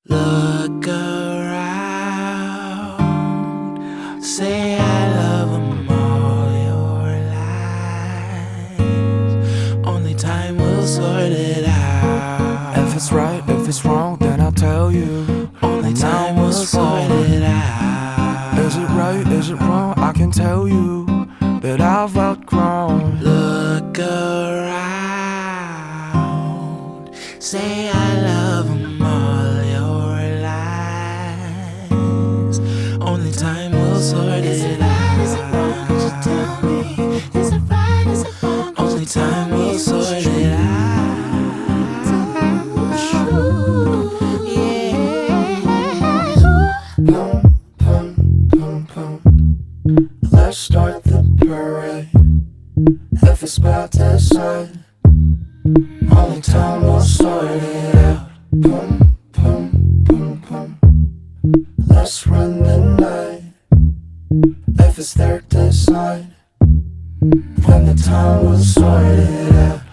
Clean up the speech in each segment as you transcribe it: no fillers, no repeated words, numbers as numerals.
Look around, say I love them all your life. Only time will sort it out. If it's right, if it's wrong, then I'll tell you. Only time will sort it out. Is it right, is it wrong? I can tell you that I've outgrown. Look around, say I love them all your lives. Only time will sort it out. Only time will sort it out. Let's start the parade. If it's about to decide, only time will sort it out. Pum, pum, pum, pum. Let's run the night. If it's there to decide, when the time will sort it out.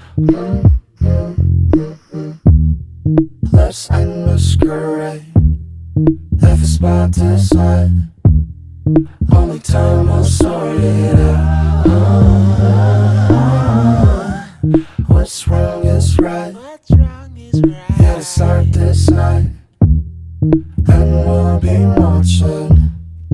Let's end masquerade. If it's about to decide, only time will sort it out. What's wrong is right. Yeah, it's hard to decide, and we'll be marching.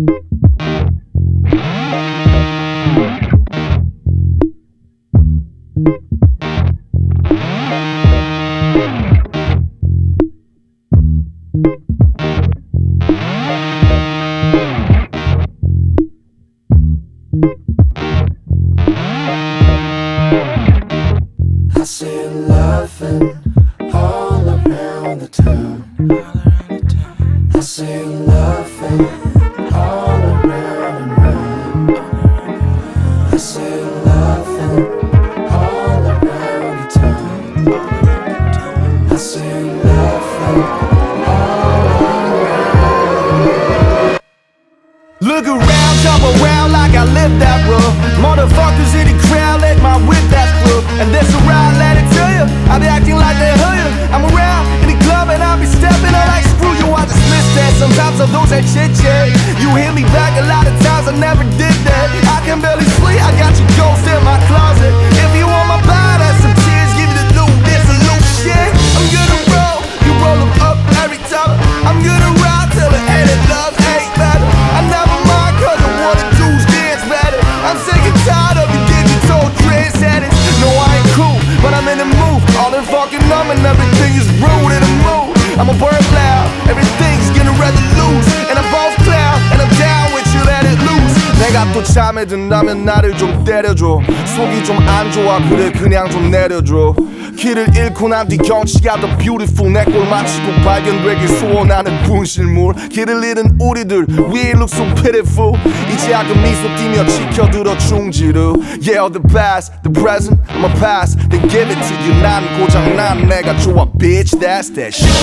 I see you laughing all around the town. I see you laughing all around and round. I see you laughing all around the town. I see you laughing all around. Look around, jump around like I live that road. Motherfuckers in the crowd, let my whip that's through. And that's around, let it tell you, I be acting like they heard you. I'm around in the club and I be stepping on like screw you, I just miss that. Sometimes I lose that shit, yeah. You hit me back a lot of times, I never did that. I can barely sleep, I got your ghost in my closet. If you want my body, that's some tears, give me the loot, this a loot shit. I'm gonna roll, you roll them up every time. I'm gonna ride till the end of love ain't better. I never mind cause I wanna do dance better. I'm sick and tired of the digital trend settings. No, I ain't cool, but I'm in the mood. All in fucking numb and everything is rude in the mood. I'm a word loud, everything's getting rather loose. And I'm both cloud, and I'm down with you, let it loose. 내가 또 잠에 든다면 나를 좀 때려줘. 속이 좀 안 좋아, 그래 그냥 좀 내려줘. 길을 잃고 난 뒤 경치가 더 beautiful. 내 꼴 마치고 발견되길 소원하는 분실물. 길을 잃은 우리들 We look so pitiful. 이제 약간 미소 띠며 지켜들어 충지루. Yeah, the past, the present, I'ma pass Then give it to you. 난 고장난 내가 좋아 bitch, that's that shit.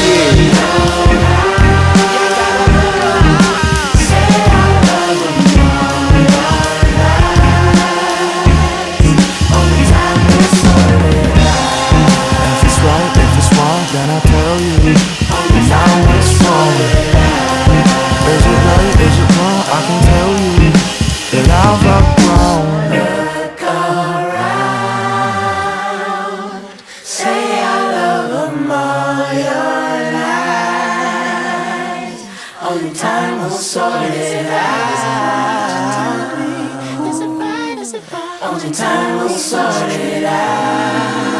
Then I'll tell you, now it's wrong. Is it right, is it wrong? I can tell you that I've outgrown. Look around, say I love them all your lives. Only time will sort it out. Only time will sort it out.